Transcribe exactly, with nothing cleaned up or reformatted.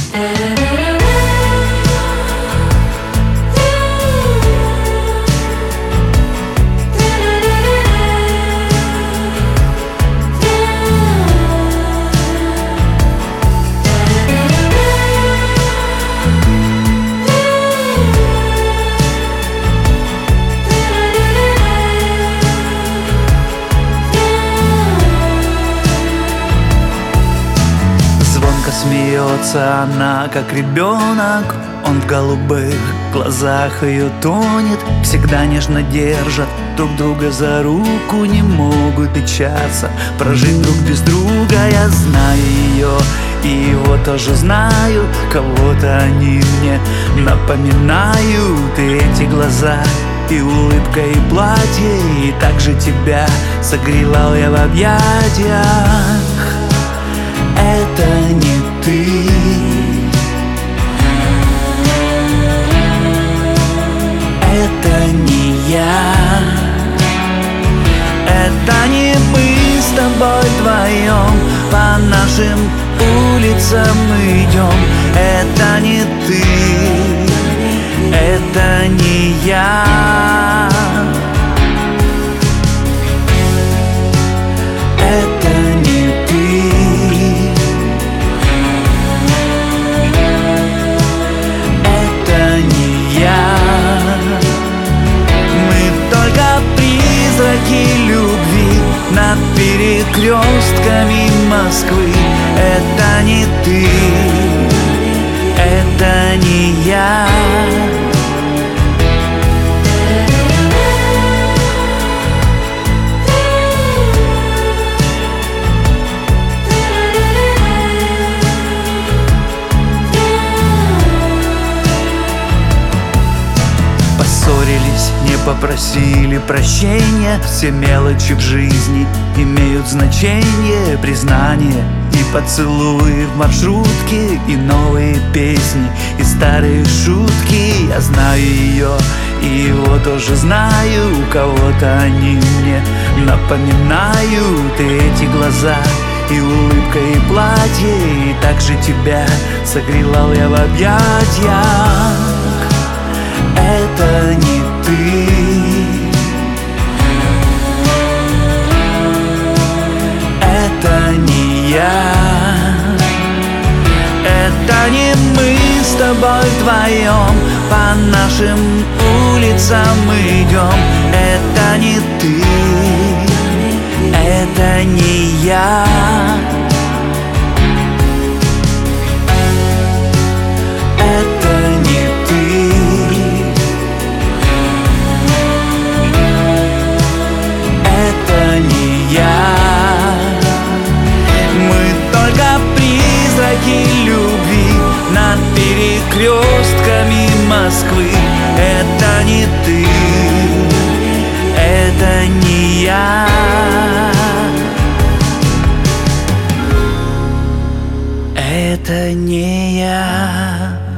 Смеется она, как ребенок, он в голубых глазах ее тонет. Всегда нежно держат друг друга за руку, не могут печаться, прожить друг без друга. Я знаю ее, и его тоже знаю, кого-то они мне напоминают. И эти глаза, и улыбка, и платье, и также тебя согревал я в объятиях. Это не ты, это не я, это не мы с тобой вдвоем по нашим улицам идем. Это не ты, это не я, это не ты. Любви над перекрестками Москвы. Это не ты, это не я. Поссорились, не попросили прощения. Все мелочи в жизни имеют значение. Признание и поцелуи в маршрутке, и новые песни, и старые шутки. Я знаю ее, и его тоже знаю, у кого-то они мне напоминают. И эти глаза, и улыбка, и платье, и также тебя согревал я в объятиях. Это не ты, это не я, это не мы с тобой вдвоем по нашим улицам идем. Это не ты, это не я. Любви над перекрестками Москвы. Это не ты, это не я, это не я.